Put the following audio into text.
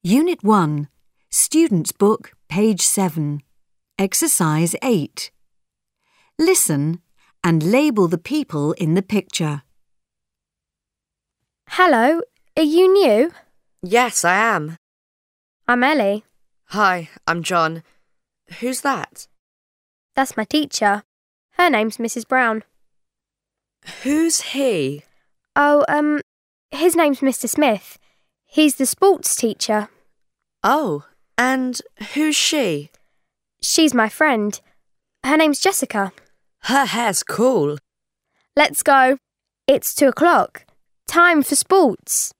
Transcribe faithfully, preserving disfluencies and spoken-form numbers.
Unit one, Student's Book, page seven. Exercise eight. Listen and label the people in the picture. Hello, are you new? Yes, I am. I'm Ellie. Hi, I'm John. Who's that? That's my teacher. Her name's Missus Brown. Who's he? Oh, um, his name's Mister Smith. He's the sports teacher. Oh, and who's she? She's my friend. Her name's Jessica. Her hair's cool. Let's go. It's two o'clock. Time for sports.